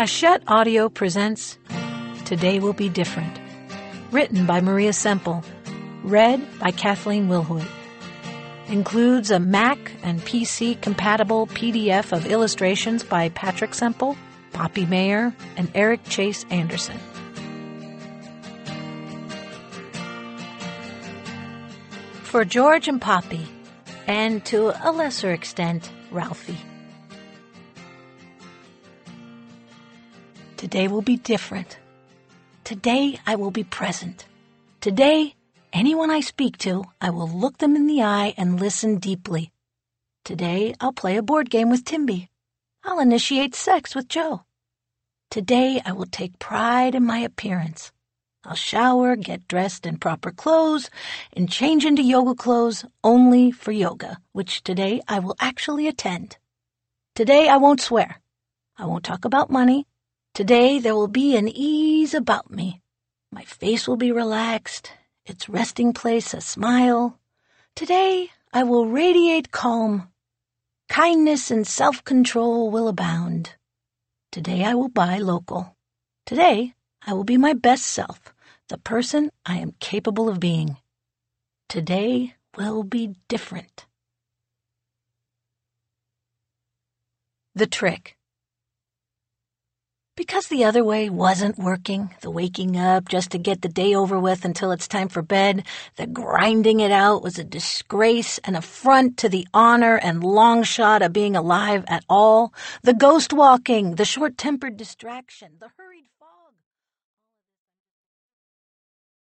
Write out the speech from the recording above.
Hachette Audio presents Today Will Be Different. Written by Maria Semple. Read by Kathleen Wilhoit. Includes a Mac and PC compatible PDF of illustrations by Patrick Semple, Poppy Mayer, and Eric Chase Anderson. For George and Poppy, and to a lesser extent, Ralphie. Today will be different. Today I will be present. Today, anyone I speak to, I will look them in the eye and listen deeply. Today I'll play a board game with Timby. I'll initiate sex with Joe. Today I will take pride in my appearance. I'll shower, get dressed in proper clothes, and change into yoga clothes only for yoga, which today I will actually attend. Today I won't swear. I won't talk about money. Today there will be an ease about me. My face will be relaxed, its resting place a smile. Today I will radiate calm. Kindness and self-control will abound. Today I will buy local. Today I will be my best self, the person I am capable of being. Today will be different. The trick. Because the other way wasn't working, the waking up just to get the day over with until it's time for bed, the grinding it out was a disgrace, an affront to the honor and long shot of being alive at all, the ghost walking, the short-tempered distraction, the